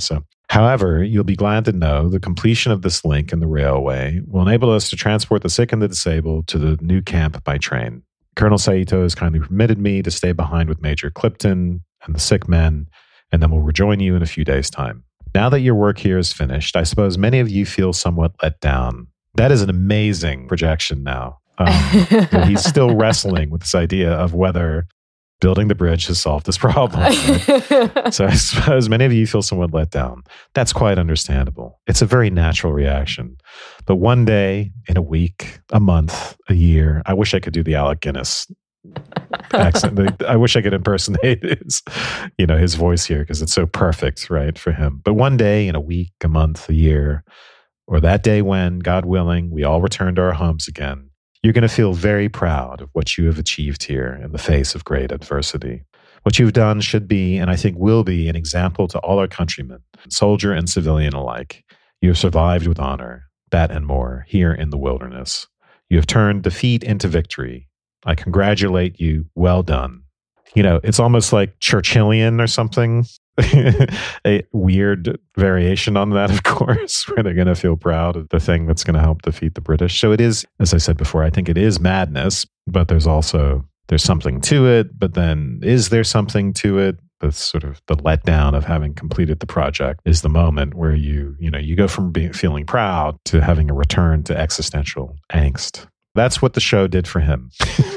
However, you'll be glad to know the completion of this link in the railway will enable us to transport the sick and the disabled to the new camp by train. Colonel Saito has kindly permitted me to stay behind with Major Clipton and the sick men, and then we'll rejoin you in a few days' time. Now that your work here is finished, I suppose many of you feel somewhat let down. That is an amazing projection now. He's still wrestling with this idea of whether building the bridge has solved this problem. Right? So I suppose many of you feel somewhat let down. That's quite understandable. It's a very natural reaction. But one day, in a week, a month, a year, I wish I could do the Alec Guinness accent. I wish I could impersonate his voice here because it's so perfect, right, for him. But one day, in a week, a month, a year, or that day when, God willing, we all return to our homes again, you're going to feel very proud of what you have achieved here in the face of great adversity. What you've done should be, and I think will be, an example to all our countrymen, soldier and civilian alike. You have survived with honor, that and more, here in the wilderness. You have turned defeat into victory. I congratulate you. Well done. It's almost like Churchillian or something. A weird variation on that, of course, where they're going to feel proud of the thing that's going to help defeat the British. So it is, as I said before, I think it is madness, but there's something to it. But then is there something to it? That's sort of the letdown of having completed the project is the moment where you go from feeling proud to having a return to existential angst. That's what the show did for him.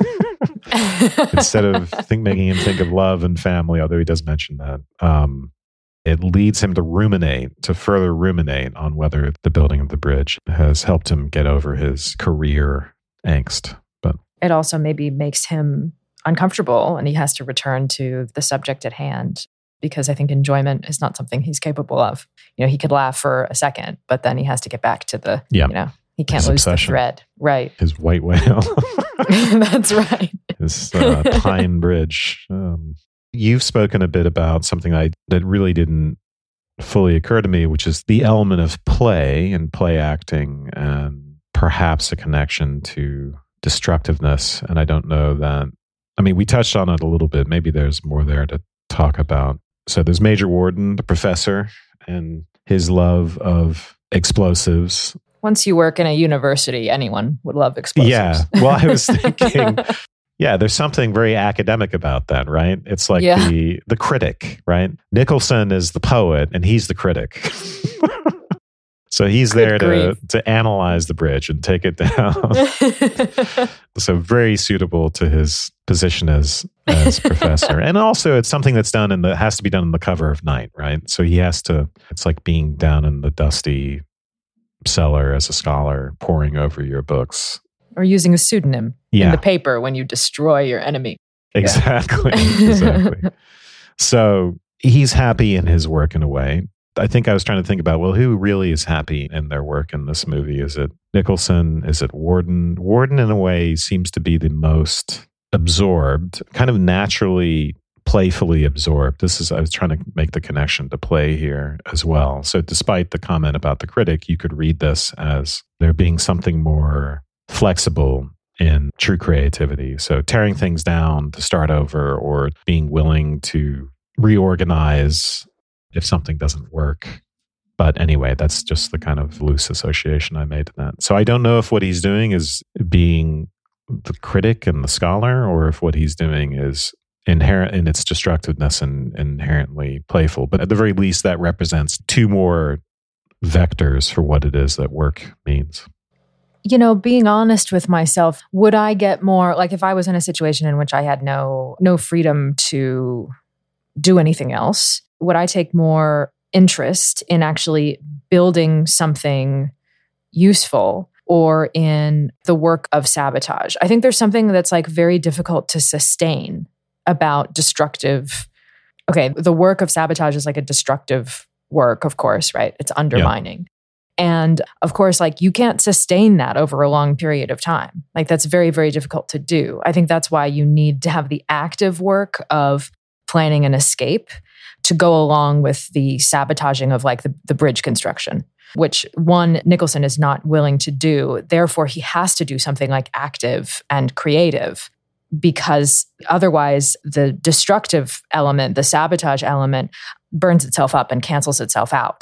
Instead of making him think of love and family, although he does mention that, it leads him to further ruminate on whether the building of the bridge has helped him get over his career angst. But it also maybe makes him uncomfortable and he has to return to the subject at hand because I think enjoyment is not something he's capable of. He could laugh for a second, but then he has to get back to the, he can't lose the thread. Right. His white whale. That's right. His Pine Bridge. You've spoken a bit about something that really didn't fully occur to me, which is the element of play and play acting and perhaps a connection to destructiveness. And I don't know that. We touched on it a little bit. Maybe there's more there to talk about. So there's Major Warden, the professor, and his love of explosives. Once you work in a university, anyone would love explosives. Yeah. Well, I was thinking, there's something very academic about that, right? It's like the critic, right? Nicholson is the poet and he's the critic. So he's there to analyze the bridge and take it down. So very suitable to his position as professor. And also it's something that's has to be done in the cover of night, right? So it's like being down in the dusty cellar as a scholar, poring over your books. Or using a pseudonym in the paper when you destroy your enemy. Exactly. Exactly. So he's happy in his work in a way. I think I was trying to think about, who really is happy in their work in this movie? Is it Nicholson? Is it Warden? Warden, in a way, seems to be the most absorbed, kind of naturally, playfully absorbed. I was trying to make the connection to play here as well. So despite the comment about the critic, you could read this as there being something more flexible in true creativity. So tearing things down to start over or being willing to reorganize if something doesn't work. But anyway, that's just the kind of loose association I made to that. So I don't know if what he's doing is being the critic and the scholar, or if what he's doing is inherent in its destructiveness and inherently playful. But at the very least, that represents two more vectors for what it is that work means. Being honest with myself, would I get more, like if I was in a situation in which I had no freedom to do anything else, would I take more interest in actually building something useful or in the work of sabotage? I think there's something that's like very difficult to sustain about destructive. Okay, the work of sabotage is like a destructive work, of course, right? It's undermining. Yeah. And of course, like you can't sustain that over a long period of time. Like that's very, very difficult to do. I think that's why you need to have the active work of planning an escape to go along with the sabotaging of like the bridge construction, which Nicholson is not willing to do. Therefore, he has to do something like active and creative, because otherwise the destructive element, the sabotage element, burns itself up and cancels itself out.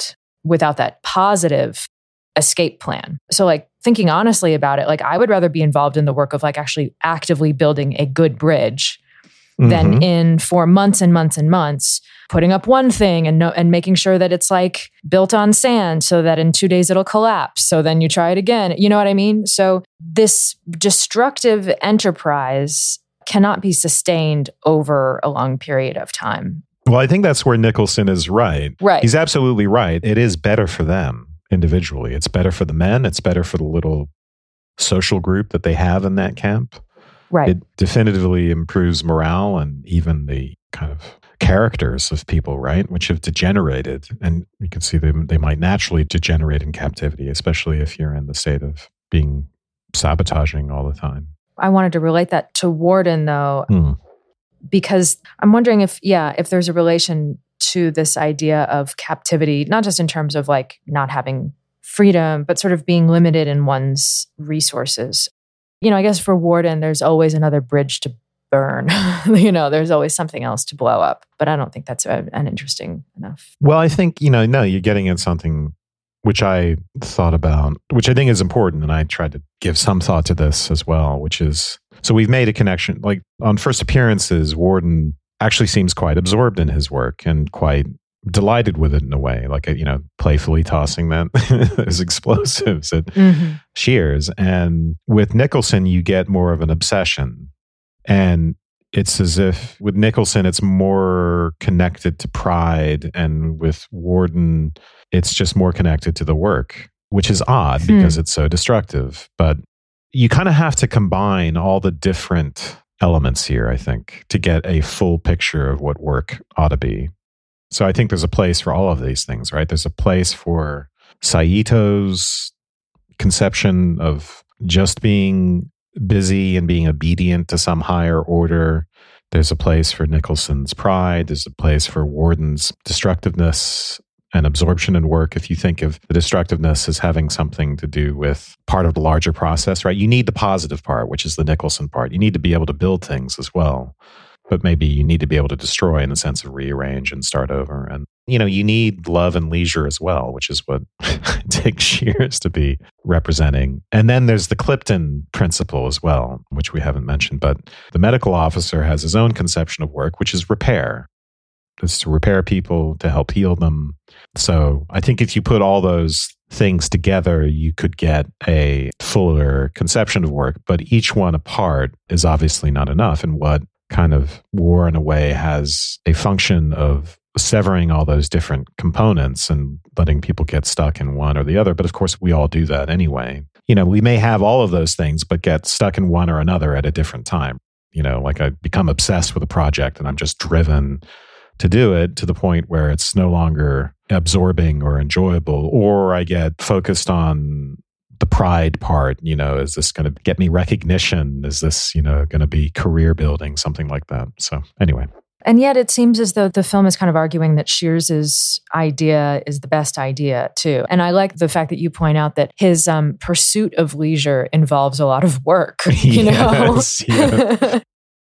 without that positive escape plan. So like thinking honestly about it, like I would rather be involved in the work of like actually actively building a good bridge than in for months and months and months putting up one thing and making sure that it's like built on sand so that in 2 days it'll collapse. So then you try it again. You know what I mean? So this destructive enterprise cannot be sustained over a long period of time. Well, I think that's where Nicholson is right. Right. He's absolutely right. It is better for them individually. It's better for the men. It's better for the little social group that they have in that camp. Right. It definitively improves morale and even the kind of characters of people, right? Which have degenerated. And you can see they might naturally degenerate in captivity, especially if you're in the state of being sabotaging all the time. I wanted to relate that to Warden though, because I'm wondering if there's a relation to this idea of captivity, not just in terms of like not having freedom, but sort of being limited in one's resources. You know, I guess for Warden, there's always another bridge to burn. You know, there's always something else to blow up. But I don't think that's an interesting enough. Well, I think, no, you're getting at something which I thought about, which I think is important. And I tried to give some thought to this as well, which is, so we've made a connection. Like on first appearances, Warden actually seems quite absorbed in his work and quite delighted with it in a way, like, playfully tossing those explosives at Shears. And with Nicholson, you get more of an obsession. And it's as if with Nicholson, it's more connected to pride. And with Warden, it's just more connected to the work, which is odd because it's so destructive. But you kind of have to combine all the different elements here, I think, to get a full picture of what work ought to be. So I think there's a place for all of these things, right? There's a place for Saito's conception of just being busy and being obedient to some higher order. There's a place for Nicholson's pride. There's a place for Warden's destructiveness and absorption in work. If you think of the destructiveness as having something to do with part of the larger process, right? You need the positive part, which is the Nicholson part. You need to be able to build things as well. But maybe you need to be able to destroy in the sense of rearrange and start over. And, you need love and leisure as well, which is what Dick Shears to be representing. And then there's the Clipton principle as well, which we haven't mentioned. But the medical officer has his own conception of work, which is repair. It's to repair people, to help heal them. So I think if you put all those things together, you could get a fuller conception of work. But each one apart is obviously not enough. And what kind of War, in a way, has a function of severing all those different components and letting people get stuck in one or the other. But of course, we all do that anyway. We may have all of those things, but get stuck in one or another at a different time. Like I become obsessed with a project and I'm just driven to do it to the point where it's no longer absorbing or enjoyable, or I get focused on the pride part. Is this going to get me recognition? Is this, going to be career building, something like that? So anyway. And yet it seems as though the film is kind of arguing that Shears's idea is the best idea too. And I like the fact that you point out that his pursuit of leisure involves a lot of work, Yes, yeah.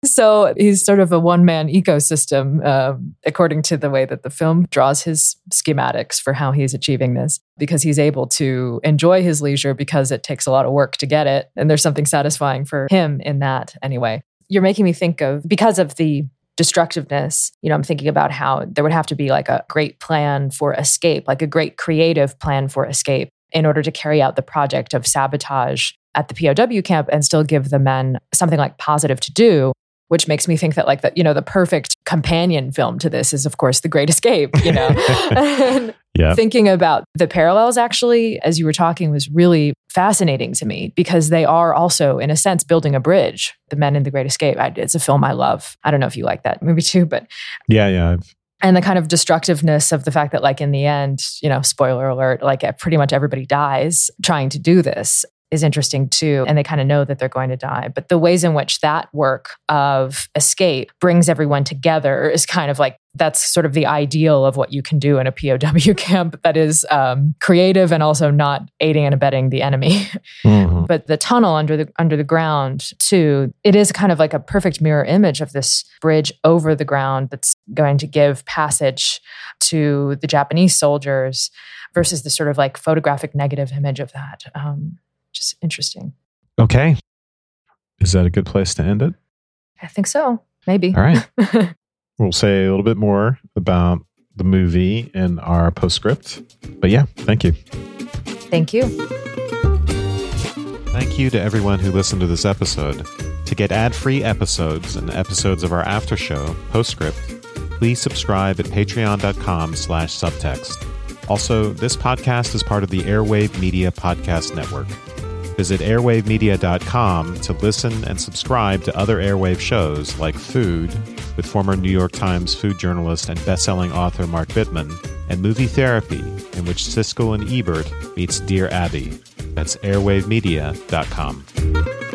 So he's sort of a one-man ecosystem, according to the way that the film draws his schematics for how he's achieving this, because he's able to enjoy his leisure because it takes a lot of work to get it. And there's something satisfying for him in that anyway. You're making me think of, because of the destructiveness, I'm thinking about how there would have to be like a great plan for escape, like a great creative plan for escape in order to carry out the project of sabotage at the POW camp and still give the men something like positive to do. Which makes me think that like the perfect companion film to this is, of course, The Great Escape, And yeah. Thinking about the parallels actually, as you were talking, was really fascinating to me because they are also, in a sense, building a bridge. The Men in The Great Escape. It's a film I love. I don't know if you like that movie too, but... Yeah. And the kind of destructiveness of the fact that like in the end, spoiler alert, like pretty much everybody dies trying to do this. Is interesting too. And they kind of know that they're going to die. But the ways in which that work of escape brings everyone together is kind of like, that's sort of the ideal of what you can do in a POW camp that is creative and also not aiding and abetting the enemy. Mm-hmm. But the tunnel under the ground too, it is kind of like a perfect mirror image of this bridge over the ground that's going to give passage to the Japanese soldiers versus the sort of like photographic negative image of that. Just interesting. Okay. Is that a good place to end it? I think so. Maybe. All right. We'll say a little bit more about the movie in our postscript. But yeah, thank you. Thank you. Thank you to everyone who listened to this episode. To get ad-free episodes and episodes of our after show, Postscript, please subscribe at patreon.com/subtext. Also, this podcast is part of the Airwave Media Podcast Network. Visit airwavemedia.com to listen and subscribe to other Airwave shows like Food with former New York Times food journalist and best-selling author Mark Bittman, and Movie Therapy, in which Siskel and Ebert meets Dear Abby. That's airwavemedia.com.